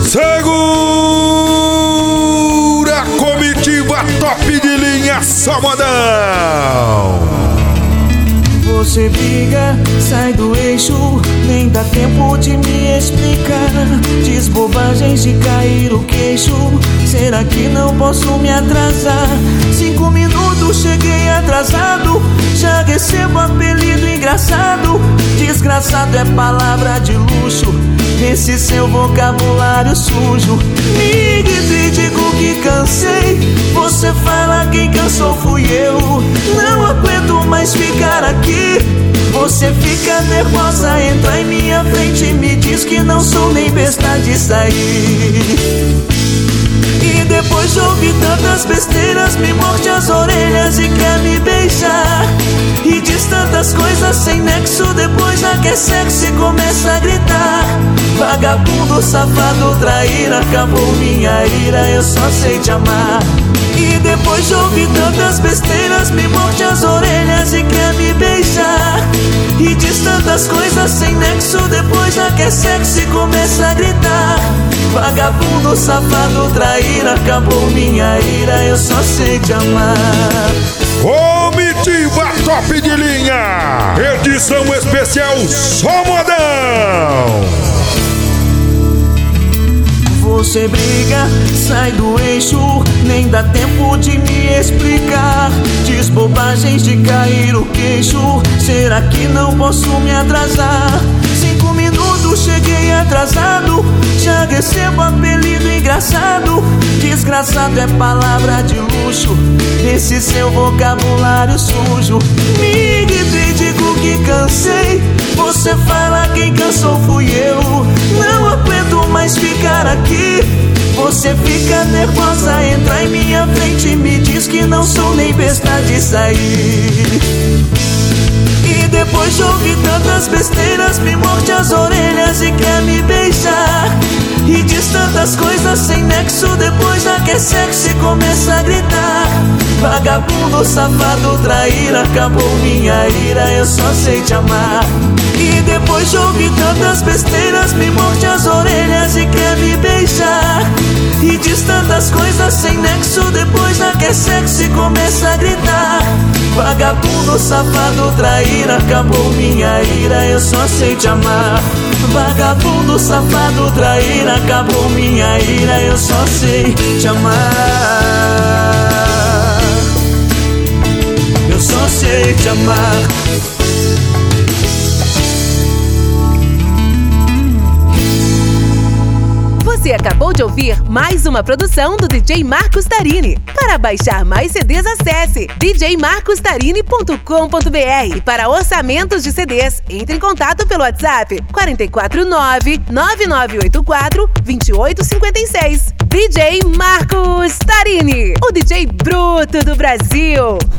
Segura a comitiva top de linha, só modão. Você briga, sai do eixo, nem dá tempo de me explicar. Diz bobagens de cair o queixo, será que não posso me atrasar? 5 minutos, cheguei atrasado, já recebo apelido engraçado. Desgraçado é palavra de luxo, nesse seu vocabulário sujo. Me grito e digo que cansei, você fala quem cansou fui eu. Não aguento mais ficar aqui, você fica nervosa, entra em minha frente e me diz que não sou nem besta de sair. E depois de ouvir tantas besteiras, me morde as orelhas e quer me beijar. E diz tantas coisas sem nexo, depois já quer sexo e começa a gritar. Vagabundo, safado, traíra, acabou minha ira, eu só sei te amar. E depois de ouvir tantas besteiras, me morde as orelhas e quer me beijar. E diz tantas coisas sem nexo, depois já quer sexo e começa a gritar. Vagabundo, safado, traíra, acabou minha ira, eu só sei te amar. Comitiva top de linha, edição especial só modão. Você briga, sai do eixo, nem dá tempo de me explicar. Diz bobagens de cair o queixo, será que não posso me atrasar? 5 minutos, cheguei atrasado, já recebo apelido engraçado. Desgraçado é palavra de luxo, nesse seu vocabulário sujo. Me grito e digo que cansei, você fala quem cansou fui eu. Não aguento mais ficar aqui, você fica nervosa, entra em minha frente e me diz que não sou nem besta de sair. E depois de ouvir tantas besteiras, me morde as orelhas e quer me beijar. E diz tantas coisas sem nexo, depois já quer sexo e começa a gritar. Vagabundo, safado, traíra, acabou minha ira, eu só sei te amar. E depois de ouvir tantas besteiras, me morde as orelhas e quer me beijar. E diz tantas coisas sem nexo, depois já quer sexo e começa a gritar. Vagabundo, safado, traíra, acabou minha ira, eu só sei te amar. Vagabundo, safado, traíra, acabou minha ira, eu só sei te amar. Eu só sei te amar. Você acabou de ouvir mais uma produção do DJ Marcos Tarini. Para baixar mais CDs, acesse djmarcostarini.com.br. Para orçamentos de CDs, entre em contato pelo WhatsApp 449-9984-2856. DJ Marcos Tarini, o DJ bruto do Brasil.